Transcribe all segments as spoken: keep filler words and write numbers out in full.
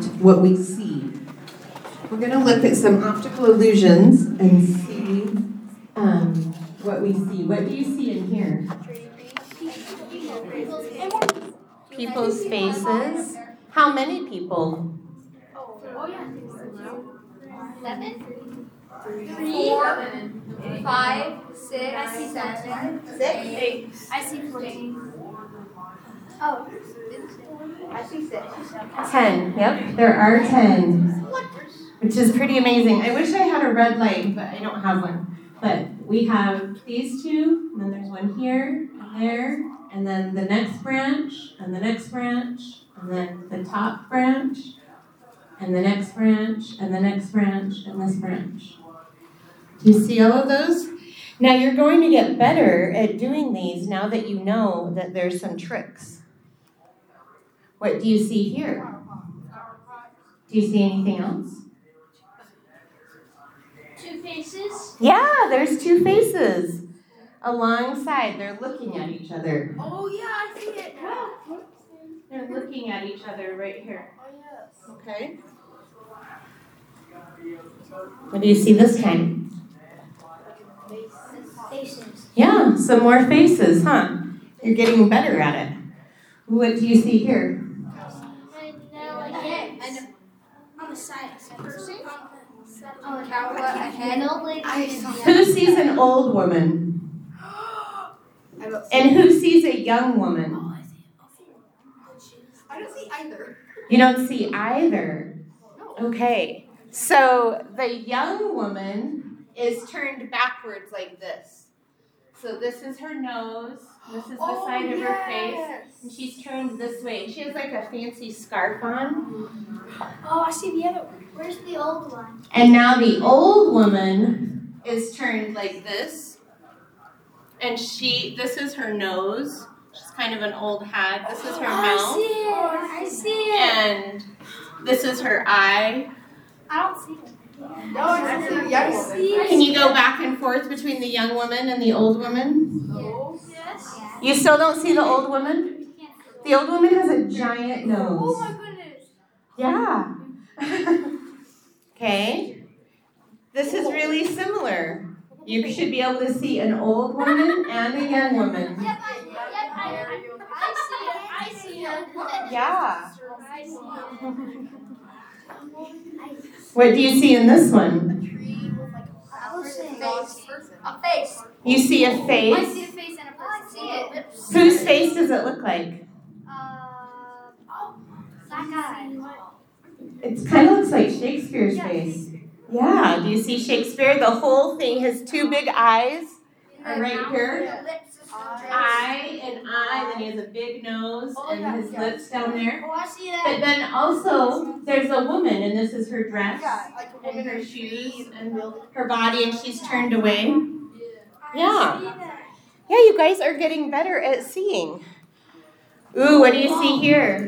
affect what we see. We're going to look at some optical illusions and see um, what we see. What do you see in here? People's faces. How many people? Oh, yeah. Seven? Three? Four? Five? Six? I see seven. Six? Eight. I see fourteen. Oh. I see six. Ten. Yep, there are ten. Which is pretty amazing. I wish I had a red light, but I don't have one. But we have these two, and then there's one here, and there, and then the next branch, and the next branch, and then the top branch, and the next branch, and the next branch, and this branch. Do you see all of those? Now you're going to get better at doing these now that you know that there's some tricks. What do you see here? Do you see anything else? Two faces? Yeah, there's two faces. Alongside, they're looking at each other. Oh, yeah, I see it. Yeah. They're looking at each other right here. Oh, yes. Okay. What do you see this time? Faces. Yeah, some more faces, huh? You're getting better at it. What do you see here? And now like heads. On the side. Person? Oh, a cow, a head. Who sees an old woman? And who sees a young woman? I don't see either. You don't see either. Okay. So the young woman is turned backwards like this. So this is her nose. This is the Oh, side of her yes. face. And she's turned this way. She has like a fancy scarf on. Oh, I see the other one. Where's the old one? And now the old woman is turned like this. And she, this is her nose. She's kind of an old hag. This is her mouth. I see it. I see it. And this is her eye. I don't see it. No, I see the young woman. Can you go back and forth between the young woman and the old woman? Yes. You still don't see the old woman? The old woman has a giant nose. Oh my goodness. Yeah. Okay. This is really similar. You should be able to see an old woman and a young woman. Yep, I, yep, I, I, I see it. I see it. Yeah. I see it. What do you see in this one? A face. A face. You see a I face? see a face and a person. I see it. Whose face does it look like? Uh, oh, that guy. It kind of looks like Shakespeare's face. Yeah, do you see Shakespeare? The whole thing, his two big eyes are right here. Eye and eye, then he has a big nose and his lips down there. Oh, I see But that. then also, there's a woman, and this is her dress Yeah, like a and woman her in shoes and her body, and she's turned away. I Yeah. see that. Yeah, you guys are getting better at seeing. Ooh, what do you see here?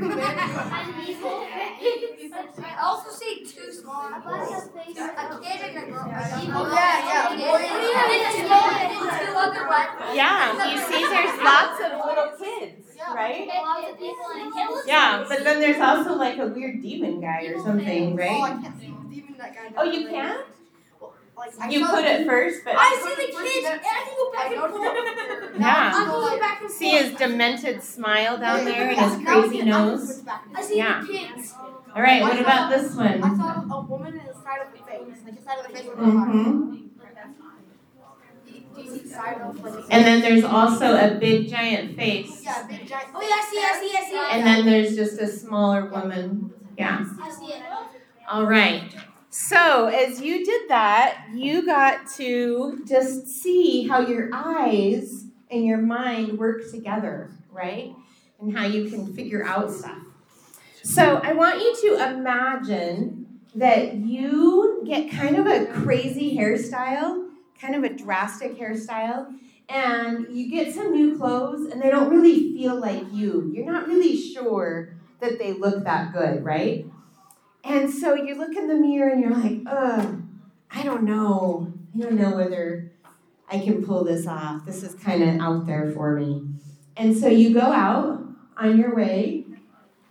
I also see two small. A kid and a girl. Oh, yeah, yeah. Two other ones. Yeah, you see there's lots of little kids, right? Lots of people and kids. Yeah, but then there's also like a weird demon guy or something, Oh, I right? can't see even that guy. Oh, you can't? Like, I You saw could the- at first, but I see the kids, and I can go back I and noticed forth. it. Yeah. I'm going back and forth. See his demented smile down there and his Now we crazy can- now we can nose? switch back and I forth. see Yeah. the kids. All right, what about this I one? saw a woman in the side of the face, like the side of the face with no eyes. Mm-hmm. Do you see the side of the face? And then there's also a big giant face. Yeah, big giant. Oh, yeah, I see, I see, I see. And then there's just a smaller woman. Yeah. I see it. All right. So as you did that, you got to just see how your eyes and your mind work together, right? And how you can figure out stuff. So I want you to imagine that you get kind of a crazy hairstyle, kind of a drastic hairstyle, and you get some new clothes and they don't really feel like you. You're not really sure that they look that good, right? And so you look in the mirror and you're like, ugh, I don't know. I don't know whether I can pull this off. This is kind of out there for me. And so you go out on your way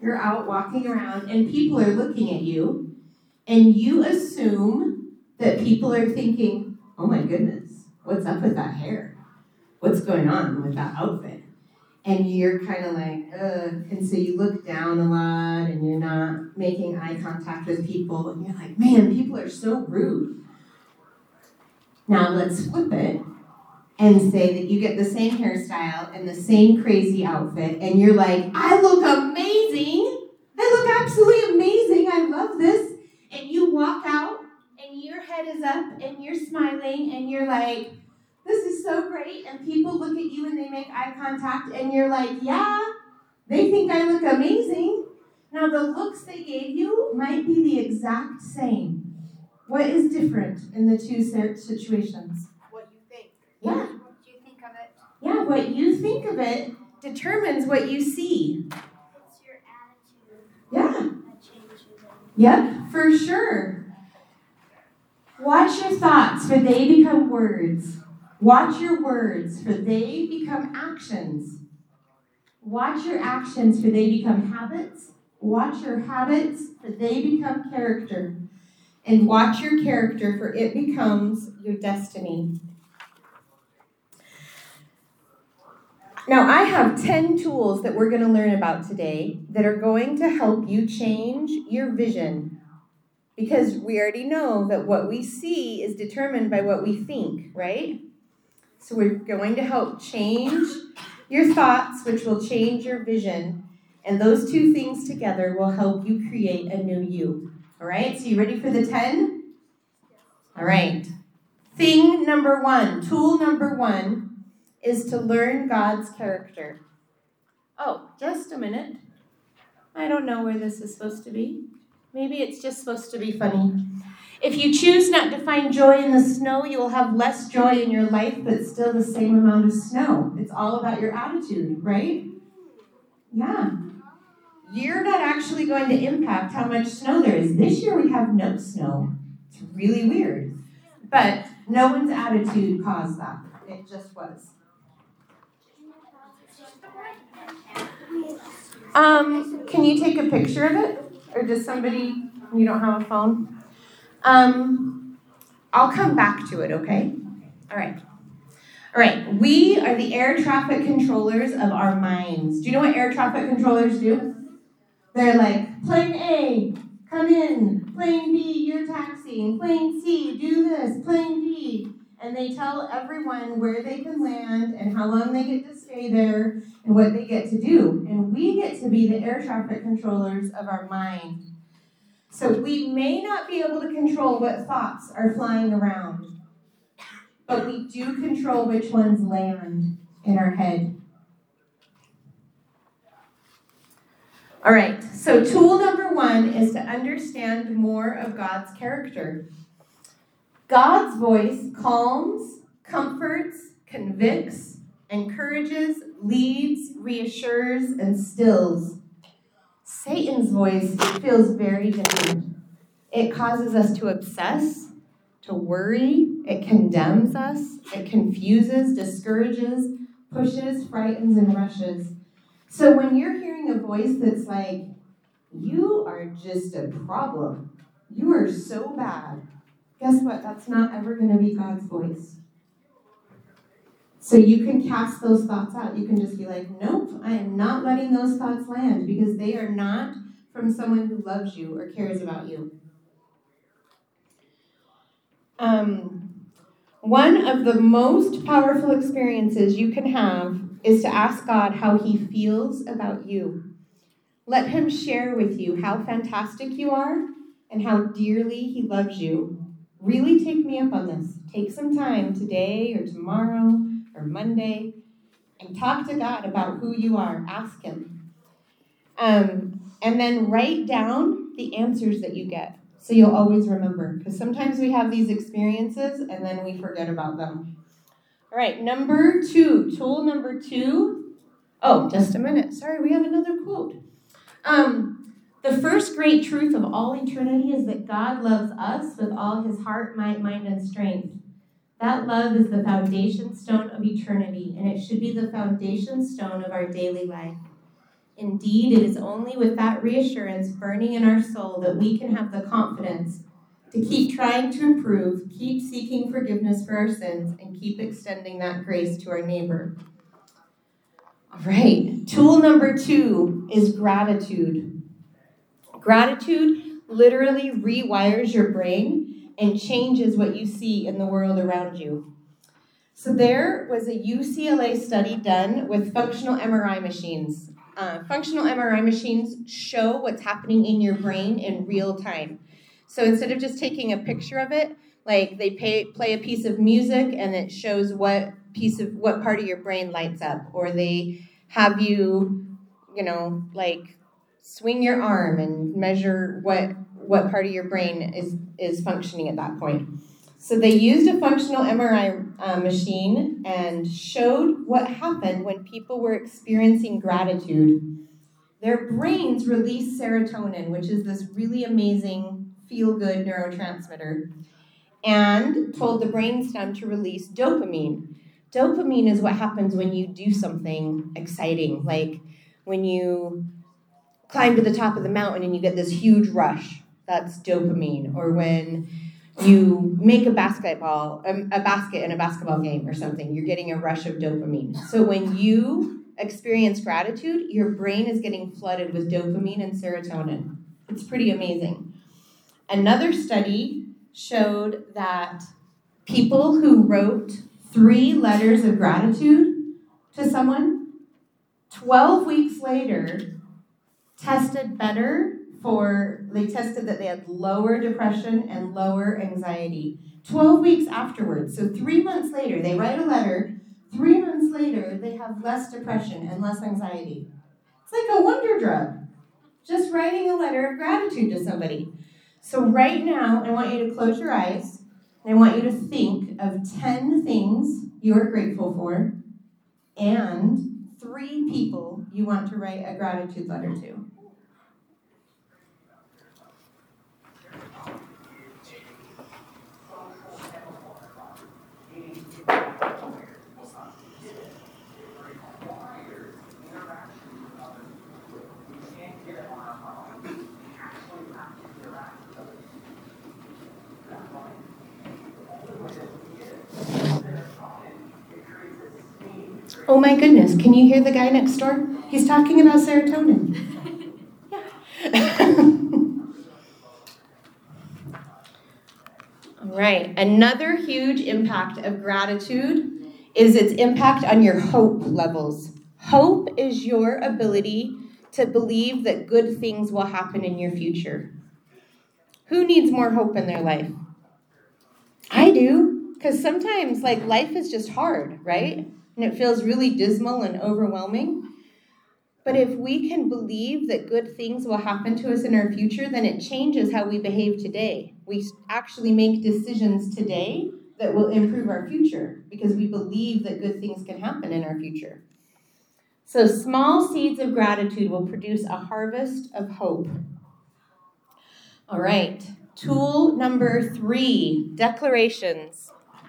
you're out walking around and people are looking at you, and you assume that people are thinking, oh my goodness, what's up with that hair? What's going on with that outfit? And you're kind of like, ugh, and so you look down a lot and you're not making eye contact with people, and you're like, man, people are so rude. Now let's flip it and say that you get the same hairstyle and the same crazy outfit, and you're like, I look amazing. I look absolutely amazing. I love this. And you walk out, and your head is up, and you're smiling, and you're like, this is so great. And people look at you, and they make eye contact, and you're like, yeah, they think I look amazing. Now, the looks they gave you might be the exact same. What is different in the two situations? What you think. Yeah. What you think of it. Yeah, what you think of it determines what you see. It's your attitude Yeah. that changes it. Yep, for sure. Watch your thoughts, for they become words. Watch your words, for they become actions. Watch your actions, for they become habits. Watch your habits, for they become character. And watch your character, for it becomes your destiny. Now, I have ten tools that we're going to learn about today that are going to help you change your vision. Because we already know that what we see is determined by what we think, right? So we're going to help change your thoughts, which will change your vision. And those two things together will help you create a new you. All right, so you ready for the ten? All right. Thing number one, tool number one, is to learn God's character. Oh, just a minute. I don't know where this is supposed to be. Maybe it's just supposed to be funny. If you choose not to find joy in the snow, you will have less joy in your life, but still the same amount of snow. It's all about your attitude, right? Yeah. You're not actually going to impact how much snow there is. This year we have no snow. It's really weird. But no one's attitude caused that. It just was. Um, can you take a picture of it? Or does somebody, you don't have a phone? Um, I'll come back to it, okay? All right. All right, we are the air traffic controllers of our minds. Do you know what air traffic controllers do? They're like, plane A, come in. Plane B, you're taxiing. Plane C, do this. Plane D. And they tell everyone where they can land and how long they get to stay there and what they get to do. And we get to be the air traffic controllers of our mind. So we may not be able to control what thoughts are flying around, but we do control which ones land in our head. All right, so tool number one is to understand more of God's character. God's voice calms, comforts, convicts, encourages, leads, reassures, and stills. Satan's voice feels very different. It causes us to obsess, to worry, it condemns us, it confuses, discourages, pushes, frightens, and rushes. So when you're hearing a voice that's like, you are just a problem, you are so bad, guess what? That's not ever going to be God's voice. So you can cast those thoughts out. You can just be like, nope, I am not letting those thoughts land because they are not from someone who loves you or cares about you. Um, one of the most powerful experiences you can have is to ask God how he feels about you. Let him share with you how fantastic you are and how dearly he loves you. Really take me up on this. Take some time today or tomorrow or Monday and talk to God about who you are. Ask him. Um, and then write down the answers that you get so you'll always remember. Because sometimes we have these experiences and then we forget about them. All right, number two, tool number two. Oh, just a minute. Sorry, we have another quote. Um, the first great truth of all eternity is that God loves us with all his heart, might, mind, and strength. That love is the foundation stone of eternity, and it should be the foundation stone of our daily life. Indeed, it is only with that reassurance burning in our soul that we can have the confidence to keep trying to improve, keep seeking forgiveness for our sins, and keep extending that grace to our neighbor. All right, tool number two is gratitude. Gratitude literally rewires your brain and changes what you see in the world around you. So there was a U C L A study done with functional M R I machines. Uh, functional M R I machines show what's happening in your brain in real time. So instead of just taking a picture of it, like they pay, play a piece of music and it shows what piece of what part of your brain lights up, or they have you, you know, like swing your arm and measure what what part of your brain is is functioning at that point. So they used a functional M R I uh, machine and showed what happened when people were experiencing gratitude. Their brains released serotonin, which is this really amazing feel-good neurotransmitter, and told the brainstem to release dopamine. Dopamine is what happens when you do something exciting, like when you climb to the top of the mountain and you get this huge rush. That's dopamine. Or when you make a basketball, um, a basket in a basketball game or something, you're getting a rush of dopamine. So when you experience gratitude, your brain is getting flooded with dopamine and serotonin. It's pretty amazing. Another study showed that people who wrote three letters of gratitude to someone, twelve weeks later, tested better for, they tested that they had lower depression and lower anxiety. twelve weeks afterwards, so three months later, they write a letter. Three months later, they have less depression and less anxiety. It's like a wonder drug. Just writing a letter of gratitude to somebody. So right now, I want you to close your eyes, and I want you to think of ten things you are grateful for, and three people you want to write a gratitude letter to. Oh my goodness, can you hear the guy next door? He's talking about serotonin. Yeah. All right, another huge impact of gratitude is its impact on your hope levels. Hope is your ability to believe that good things will happen in your future. Who needs more hope in their life? I do, because sometimes like life is just hard, right? And it feels really dismal and overwhelming. But if we can believe that good things will happen to us in our future, then it changes how we behave today. We actually make decisions today that will improve our future because we believe that good things can happen in our future. So small seeds of gratitude will produce a harvest of hope. All right, tool number three, declarations.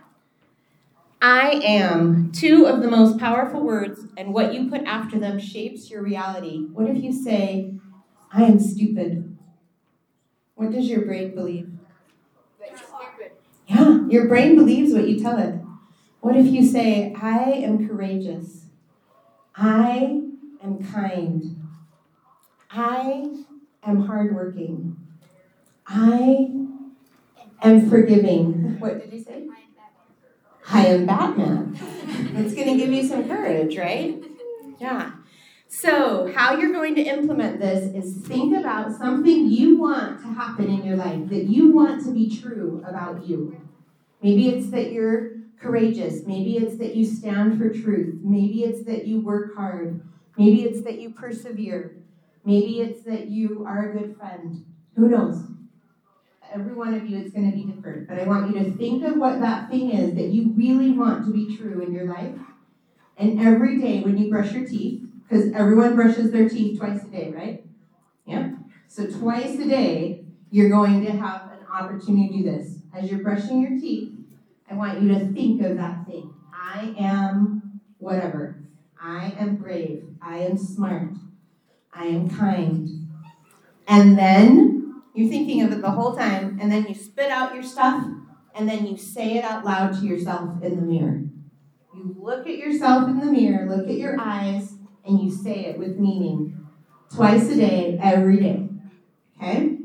I am, two of the most powerful words, and what you put after them shapes your reality. What if you say, I am stupid? What does your brain believe? That you're stupid. Yeah, your brain believes what you tell it. What if you say, I am courageous? I am kind. I am hardworking. I am forgiving. What did you say? I am Batman. It's going to give you some courage, right? Yeah. So how you're going to implement this is think about something you want to happen in your life, that you want to be true about you. Maybe it's that you're courageous. Maybe it's that you stand for truth. Maybe it's that you work hard. Maybe it's that you persevere. Maybe it's that you are a good friend. Who knows? Every one of you, it's going to be different. But I want you to think of what that thing is that you really want to be true in your life. And every day when you brush your teeth, because everyone brushes their teeth twice a day, right? Yep. So twice a day, you're going to have an opportunity to do this. As you're brushing your teeth, I want you to think of that thing. I am whatever. I am brave. I am smart. I am kind. And then you're thinking of it the whole time, and then you spit out your stuff, and then you say it out loud to yourself in the mirror. You look at yourself in the mirror, look at your eyes, and you say it with meaning. Twice a day, every day. Okay?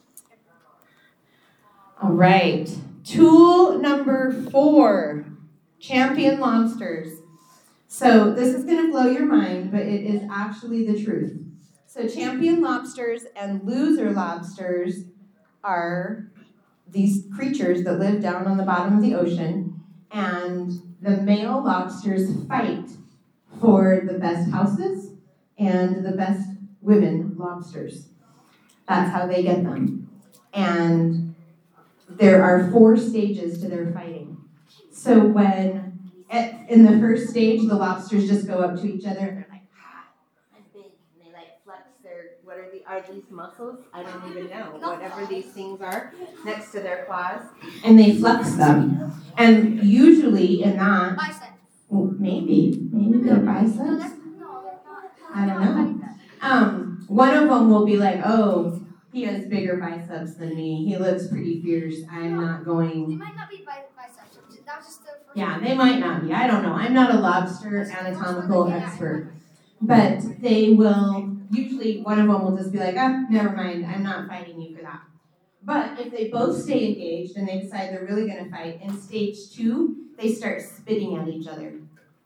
All right. Tool number four, champion lobsters. So this is going to blow your mind, but it is actually the truth. So champion lobsters and loser lobsters are these creatures that live down on the bottom of the ocean, and the male lobsters fight for the best houses and the best women lobsters. That's how they get them. And there are four stages to their fighting. So when, at, in the first stage, the lobsters just go up to each other and they're like, ah, I'm big. And they like flex their, what are, the, are these muscles? I don't even know. Whatever these things are next to their claws. And they flex them. And usually in that, Biceps. well, maybe, maybe they're biceps. I don't know. Um, one of them will be like, oh, he has bigger biceps than me. He looks pretty fierce. I'm not They going. might not be bi- biceps. That was just the first Yeah, one. they might not be. I don't know. I'm not a lobster anatomical expert. But they will, usually one of them will just be like, ah, never mind. I'm not fighting you for that. But if they both stay engaged and they decide they're really going to fight, in stage two, they start spitting at each other.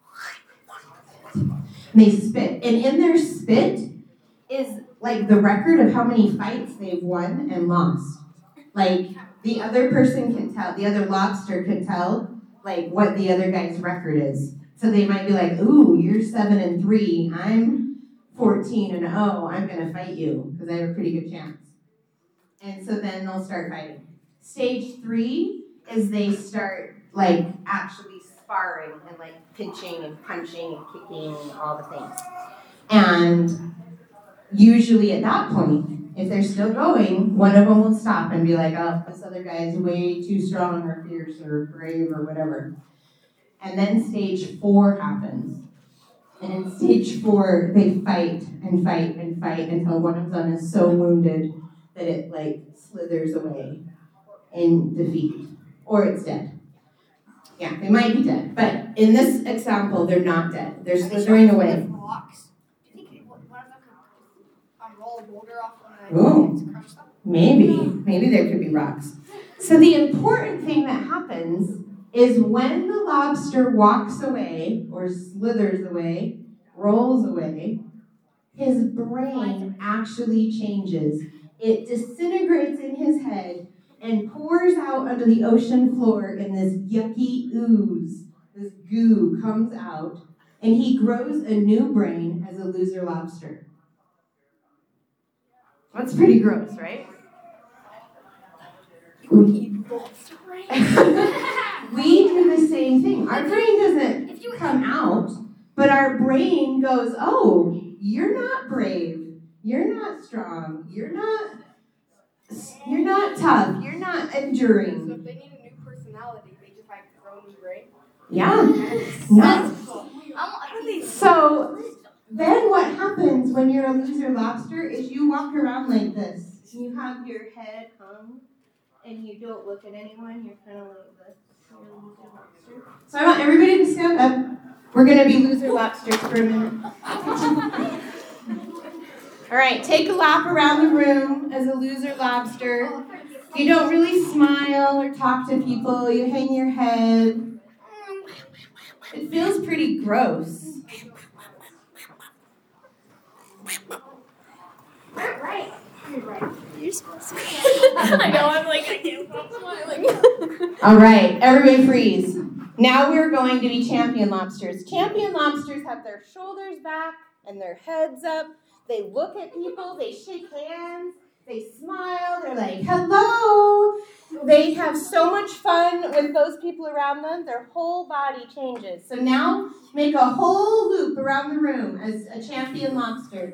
They spit. And in their spit is like the record of how many fights they've won and lost. Like the other person can tell, the other lobster could tell like what the other guy's record is. So they might be like, ooh, you're seven and three. I'm fourteen and oh, I'm gonna fight you because I have a pretty good chance. And so then they'll start fighting. Stage three is they start like actually sparring and like pinching and punching and kicking and all the things. And usually at that point, if they're still going, one of them will stop and be like, oh, this other guy is way too strong or fierce or brave or whatever. And then stage four happens. And in stage four, they fight and fight and fight until one of them is so wounded that it like slithers away in defeat. Or it's dead. Yeah, they might be dead. But in this example, they're not dead. They're slithering away. Rocks. Do you think one of them could um, roll a boulder off one of Ooh. the crush them? Maybe. Maybe there could be rocks. So the important thing that happens is when the lobster walks away, or slithers away, rolls away, his brain actually changes. It disintegrates in his head and pours out onto the ocean floor in this yucky ooze. This goo comes out, and he grows a new brain as a loser lobster. That's pretty gross, right? We do the same thing. Our brain doesn't come out, but our brain goes, oh, you're not brave. You're not strong. You're not you're not tough. You're not enduring. So if they need a new personality, they just like grow a new brain? Yeah. No. I'm, So then what happens when you're a loser lobster is you walk around like this. You have your head hung and you don't look at anyone. You're kind of like this. You're a loser lobster. So I want everybody to stand up. We're going to be loser lobsters for a minute. All right, take a lap around the room as a loser lobster. You don't really smile or talk to people. You hang your head. It feels pretty gross. right. You're right. You're supposed to. I know, I'm like, I can't stop smiling. All right, everybody freeze. Now we're going to be champion lobsters. Champion lobsters have their shoulders back and their heads up. They look at people, they shake hands, they smile, they're like, hello. They have so much fun with those people around them, their whole body changes. So now make a whole loop around the room as a champion lobster.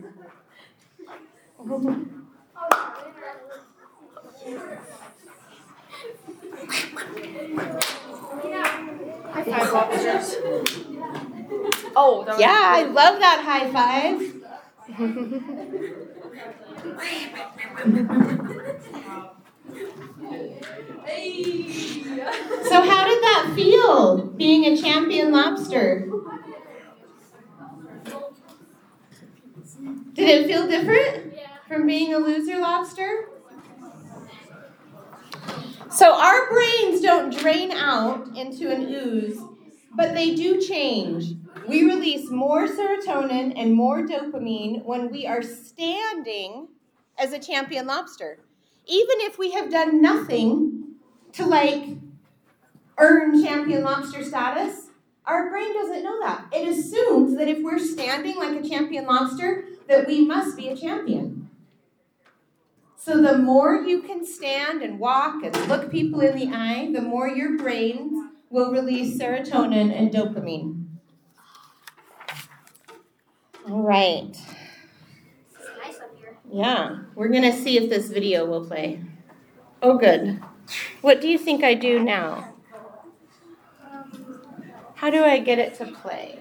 High five, lobsters. Oh, that was Yeah, I love that high five. So how did that feel, being a champion lobster? Did it feel different from being a loser lobster? So our brains don't drain out into an ooze, but they do change. We release more serotonin and more dopamine when we are standing as a champion lobster. Even if we have done nothing to like earn champion lobster status, our brain doesn't know that. It assumes that if we're standing like a champion lobster, that we must be a champion. So the more you can stand and walk and look people in the eye, the more your brain will release serotonin and dopamine. All right. It's nice up here. Yeah, we're going to see if this video will play. Oh, good. What do you think I do now? How do I get it to play?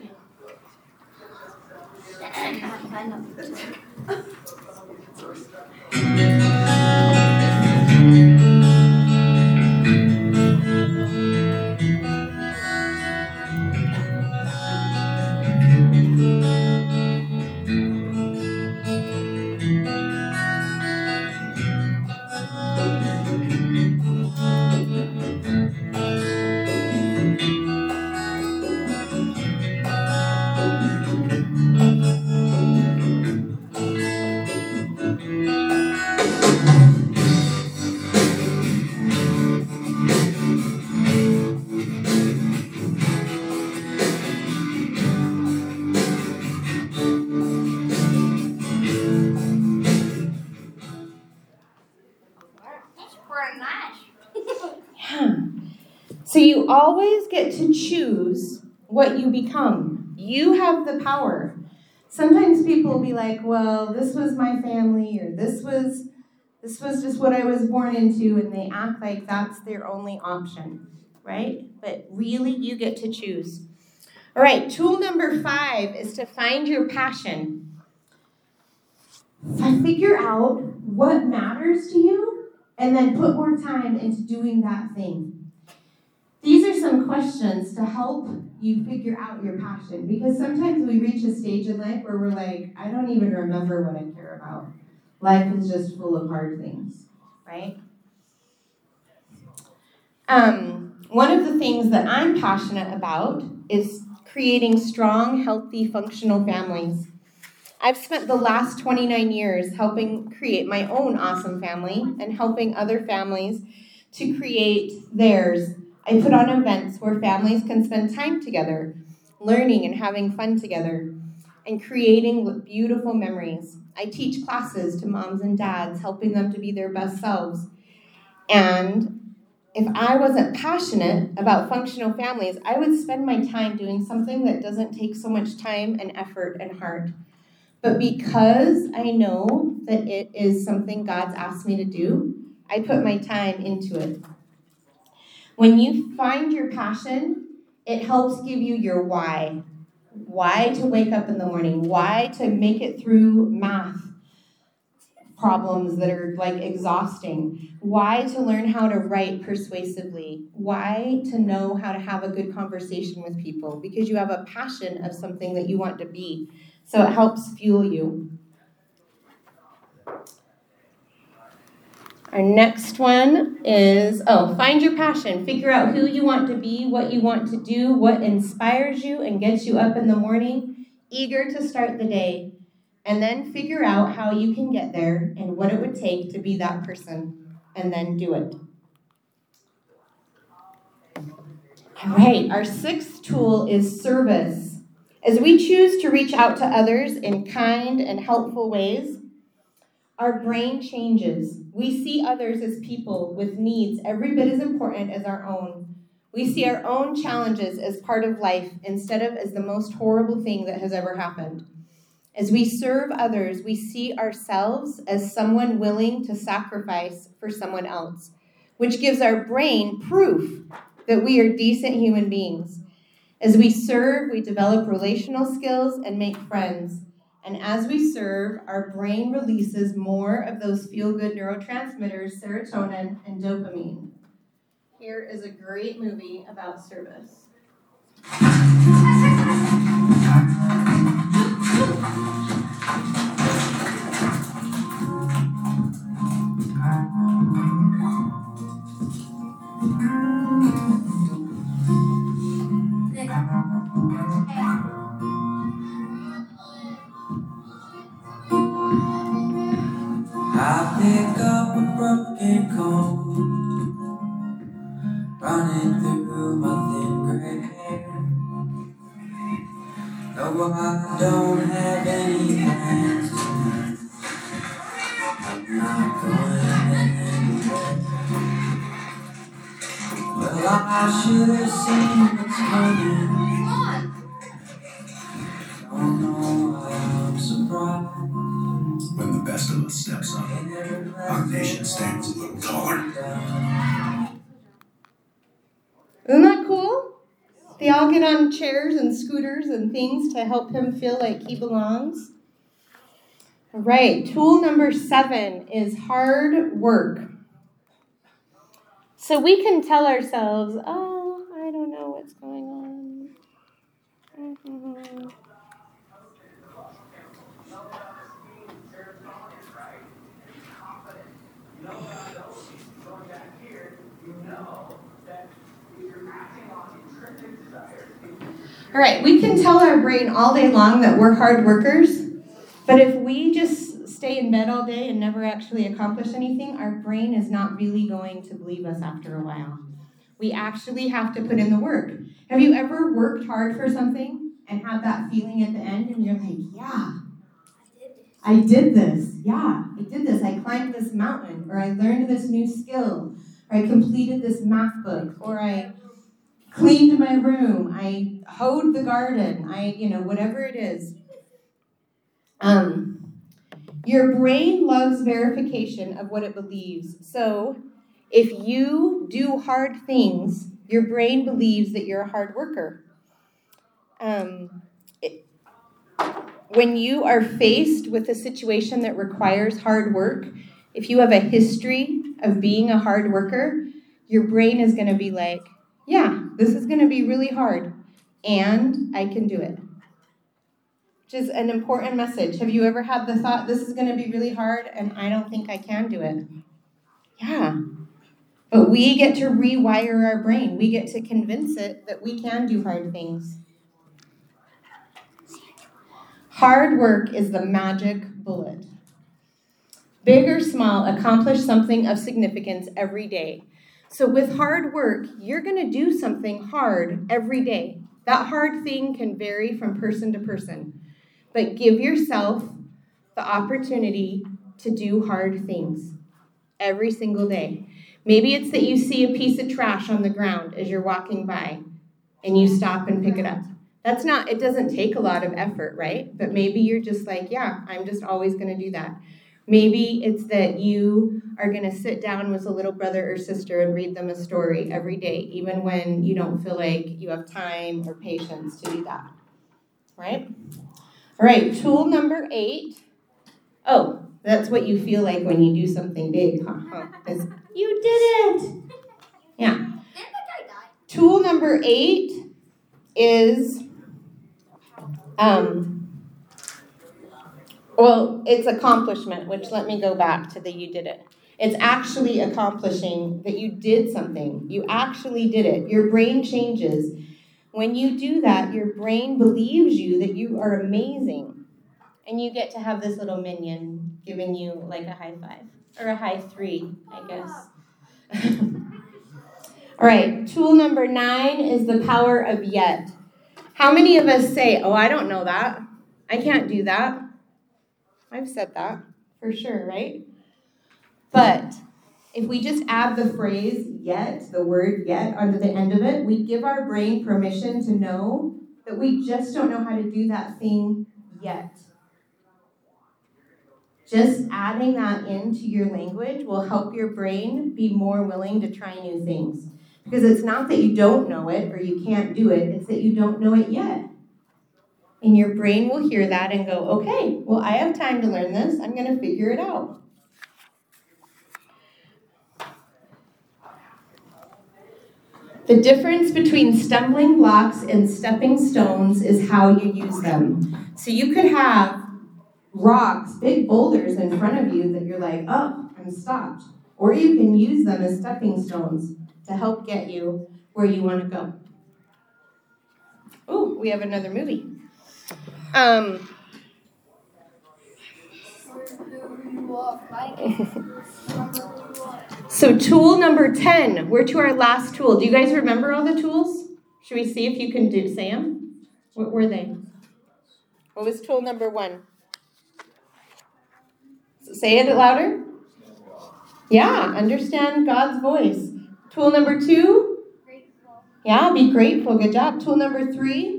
Yeah. So you always get to choose what you become. You have the power. Sometimes people will be like, well, this was my family, or this was this was just what I was born into, and they act like that's their only option, right? But really, you get to choose. All right, tool number five is to find your passion. Figure out what matters to you, and then put more time into doing that thing. These are some questions to help you figure out your passion, because sometimes we reach a stage in life where we're like, I don't even remember what I care about. Life is just full of hard things, right? Um, one of the things that I'm passionate about is creating strong, healthy, functional families. I've spent the last twenty-nine years helping create my own awesome family and helping other families to create theirs. I put on events where families can spend time together, learning and having fun together, and creating beautiful memories. I teach classes to moms and dads, helping them to be their best selves. And if I wasn't passionate about functional families, I would spend my time doing something that doesn't take so much time and effort and heart. But because I know that it is something God's asked me to do, I put my time into it. When you find your passion, it helps give you your why. Why to wake up in the morning, why to make it through math problems that are like exhausting, why to learn how to write persuasively, why to know how to have a good conversation with people, because you have a passion of something that you want to be. So it helps fuel you. Our next one is, oh, find your passion. Figure out who you want to be, what you want to do, what inspires you and gets you up in the morning, eager to start the day. And then figure out how you can get there and what it would take to be that person. And then do it. All right, our sixth tool is service. As we choose to reach out to others in kind and helpful ways, our brain changes. We see others as people with needs every bit as important as our own. We see our own challenges as part of life instead of as the most horrible thing that has ever happened. As we serve others, we see ourselves as someone willing to sacrifice for someone else, which gives our brain proof that we are decent human beings. As we serve, we develop relational skills and make friends. And as we serve, our brain releases more of those feel-good neurotransmitters, serotonin and dopamine. Here is a great movie about service. I pick up a broken comb, running through my thin gray hair. No, I don't have any plans tonight. I'm not going anywhere. Well, I should have seen what's coming. Don't know why I'm surprised. When the best of us steps up, our nation stands a little taller. Isn't that cool? They all get on chairs and scooters and things to help him feel like he belongs. All right, tool number seven is hard work. So we can tell ourselves, oh, I don't know what's going on. Mm-hmm. All right, we can tell our brain all day long that we're hard workers, but if we just stay in bed all day and never actually accomplish anything, our brain is not really going to believe us after a while. We actually have to put in the work. Have you ever worked hard for something and had that feeling at the end and you're like, yeah, I did this. Yeah, I did this. I climbed this mountain, or I learned this new skill, or I completed this math book, or I cleaned my room, I hoed the garden, I, you know, whatever it is. Um, your brain loves verification of what it believes. So if you do hard things, your brain believes that you're a hard worker. Um, it, when you are faced with a situation that requires hard work, if you have a history of being a hard worker, your brain is going to be like, yeah, this is going to be really hard, and I can do it. Which is an important message. Have you ever had the thought, this is going to be really hard, and I don't think I can do it? Yeah. But we get to rewire our brain. We get to convince it that we can do hard things. Hard work is the magic bullet. Big or small, accomplish something of significance every day. So with hard work, you're going to do something hard every day. That hard thing can vary from person to person. But give yourself the opportunity to do hard things every single day. Maybe it's that you see a piece of trash on the ground as you're walking by and you stop and pick it up. That's not, it doesn't take a lot of effort, right? But maybe you're just like, yeah, I'm just always going to do that. Maybe it's that you are going to sit down with a little brother or sister and read them a story every day, even when you don't feel like you have time or patience to do that, right? All right, tool number eight. Oh, that's what you feel like when you do something big, huh? huh? It's, you did it! Yeah. Tool number eight is, um, well, it's accomplishment, which let me go back to the you did it. It's actually accomplishing that you did something. You actually did it. Your brain changes. When you do that, your brain believes you that you are amazing. And you get to have this little minion giving you like a high five. Or a high three, I guess. All right, tool number nine is the power of yet. How many of us say, oh, I don't know that. I can't do that. I've said that for sure, right? But if we just add the phrase yet, the word yet, onto the end of it, we give our brain permission to know that we just don't know how to do that thing yet. Just adding that into your language will help your brain be more willing to try new things. Because it's not that you don't know it or you can't do it, it's that you don't know it yet. And your brain will hear that and go, okay, well, I have time to learn this. I'm going to figure it out. The difference between stumbling blocks and stepping stones is how you use them. So you could have rocks, big boulders in front of you that you're like, oh, I'm stopped. Or you can use them as stepping stones to help get you where you want to go. Oh, we have another movie. Um, so tool number ten, we're to our last tool. Do you guys remember all the tools? Should we see if you can do say them? What were they? What was tool number one? Say it louder. Yeah, understand God's voice. Tool number two? Grateful. Yeah, be grateful. Good job. Tool number three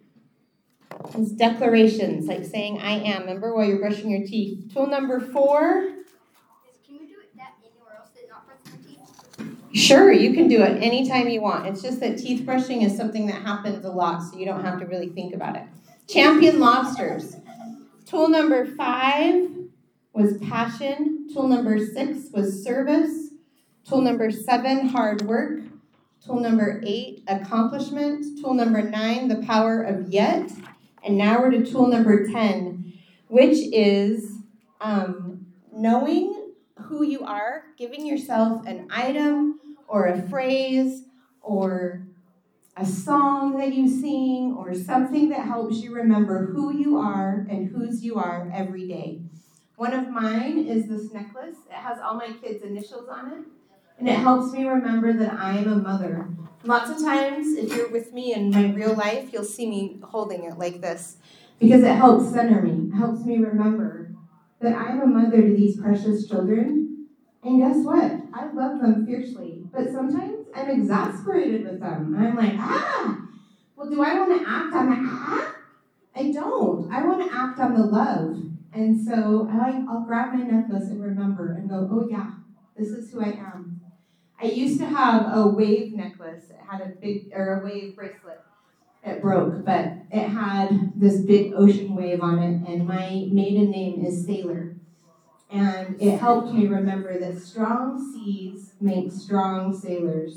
is declarations, like saying I am. Remember while you're brushing your teeth. Tool number four. Can we do it that anywhere else that not brushing your teeth? Sure, you can do it anytime you want. It's just that teeth brushing is something that happens a lot, so you don't have to really think about it. Champion lobsters. Tool number five was passion. Tool number six was service. Tool number seven, hard work. Tool number eight, accomplishment. Tool number nine, the power of yet. And now we're to tool number ten, which is um, knowing who you are, giving yourself an item or a phrase or a song that you sing or something that helps you remember who you are and whose you are every day. One of mine is this necklace. It has all my kids' initials on it, and it helps me remember that I am a mother. Lots of times, if you're with me in my real life, you'll see me holding it like this because it helps center me. It helps me remember that I'm a mother to these precious children. And guess what? I love them fiercely, but sometimes I'm exasperated with them. I'm like, ah! Well, do I want to act on the ah? I don't. I want to act on the love. And so I, I'll grab my necklace and remember and go, oh yeah, this is who I am. I used to have a wave necklace. It had a big, or a wave bracelet. It broke, but it had this big ocean wave on it, and my maiden name is Sailor. And it helped me remember that strong seas make strong sailors.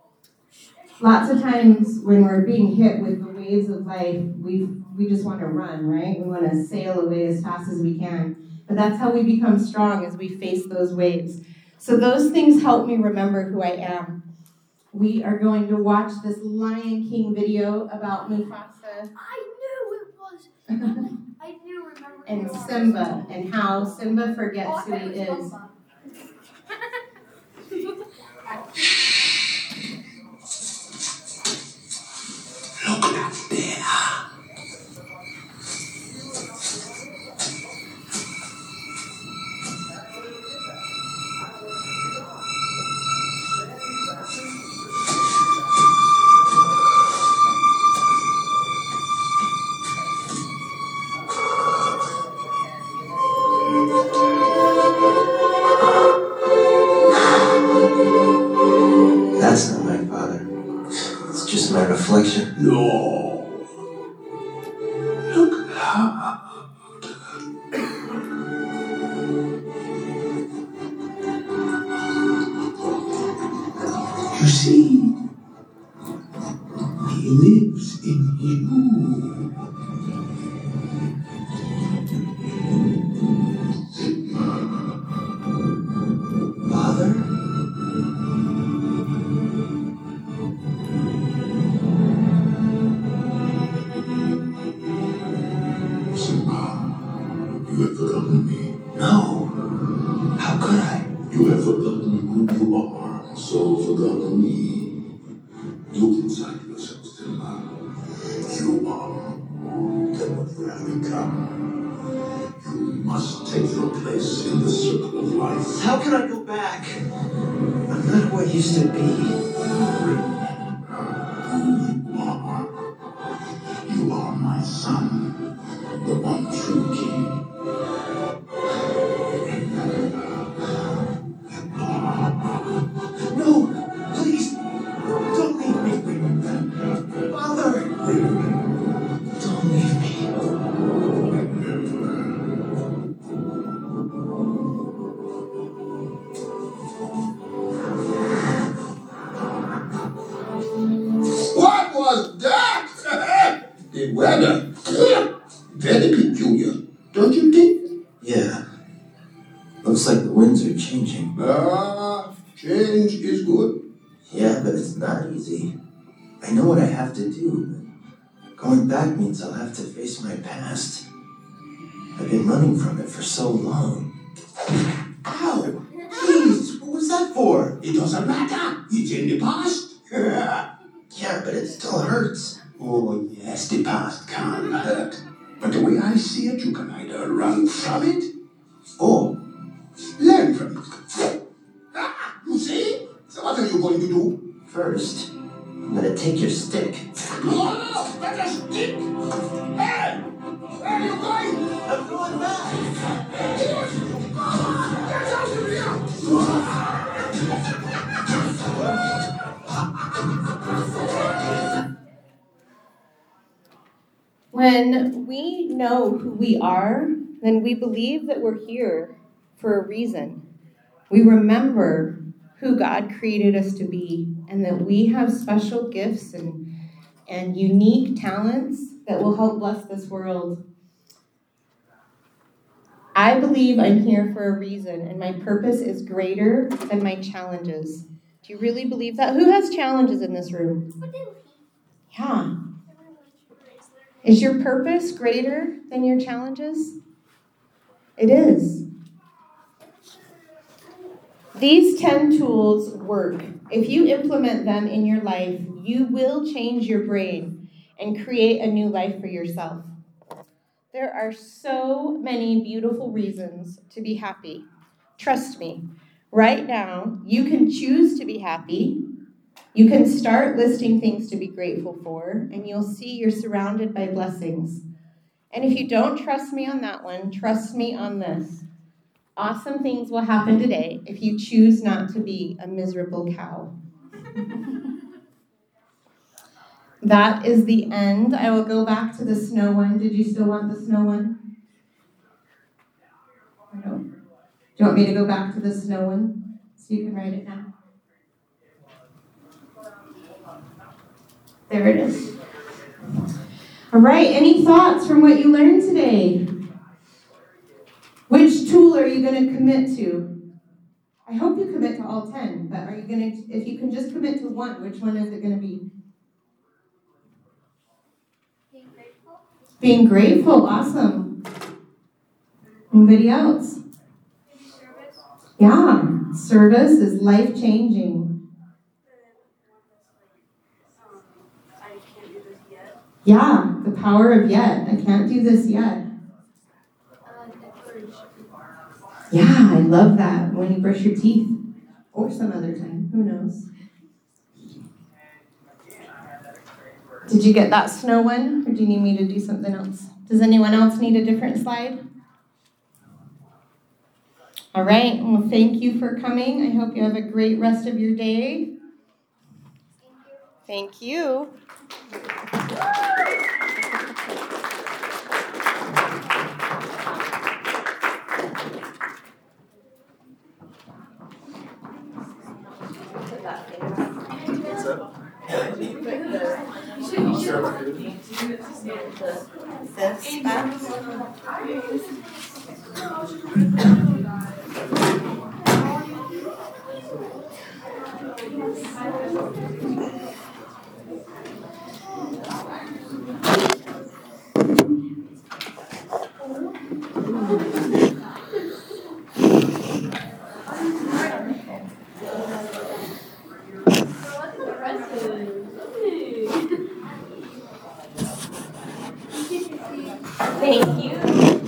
Lots of times when we're being hit with the waves of life, we we just want to run, right? We want to sail away as fast as we can. But that's how we become strong, as we face those waves. So those things help me remember who I am. We are going to watch this Lion King video about Mufasa. I knew it was. I knew, remember. And Simba, and how Simba forgets who he is. Look up there. That's not my father. It's just my reflection. No. Look out. You see, he lives in you. Father? You have forgotten me. No. How could I? You have forgotten who you are, so forgotten me. Look inside yourself, Simba. You are more than what you have become. You must take your place in the circle of life. How can I go back? I'm not who I used to be. Remember who you are. You are my son, the one true king. No, please, don't leave me. Father, don't leave me. Rather, very peculiar, don't you think? Yeah. Looks like the winds are changing. Ah, change is good. Yeah, but it's not easy. I know what I have to do, but going back means I'll have to face my past. I've been running from it for so long. Ow! Jeez, what was that for? It doesn't matter. It's in the past. Yeah, but it still hurts. Oh, yes, the past can hurt. But the way I see it, you can either run from it Oh, learn from it. Ah, you see? So what are you going to do? first, I'm gonna take your stick. No, no, let us stick. Hey, where are you going? I'm going back. Get out of here! When we know who we are, then we believe that we're here for a reason. We remember who God created us to be and that we have special gifts and, and unique talents that will help bless this world. I believe I'm here for a reason and my purpose is greater than my challenges. Do you really believe that? Who has challenges in this room? Yeah. Is your purpose greater than your challenges? It is. These ten tools work. If you implement them in your life, you will change your brain and create a new life for yourself. There are so many beautiful reasons to be happy. Trust me, right now, you can choose to be happy. You can start listing things to be grateful for, and you'll see you're surrounded by blessings. And if you don't trust me on that one, trust me on this. Awesome things will happen today if you choose not to be a miserable cow. That is the end. I will go back to the snow one. Did you still want the snow one? No. Do you want me to go back to the snow one so you can write it down? There it is. All right, any thoughts from what you learned today? Which tool are you going to commit to? I hope you commit to all ten, but are you going to, if you can just commit to one, which one is it going to be? Being grateful. Being grateful, awesome. Anybody else? Maybe service. Yeah, service is life-changing. I can't do this yet. Yeah, the power of yet. I can't do this yet. I like that courage. Yeah, I love that when you brush your teeth. Or some other time, who knows. Did you get that snow one, or do you need me to do something else? Does anyone else need a different slide? All right, well, thank you for coming. I hope you have a great rest of your day. Thank you. Thank you.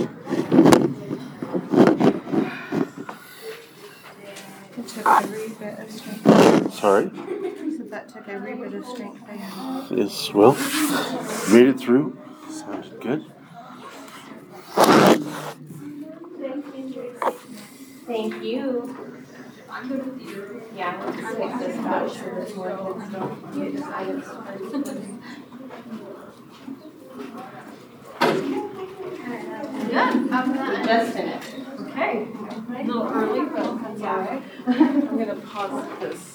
It took every bit of strength. Sorry? I said that took every bit of strength I have. Yes, well, made it through. Sounds good. Thank you. I'm good with you. Yeah, let's take this back so there's more kids don't get excited. Yeah, I'm not. Just in it. Okay. A little early, but that's all right. I'm gonna pause this.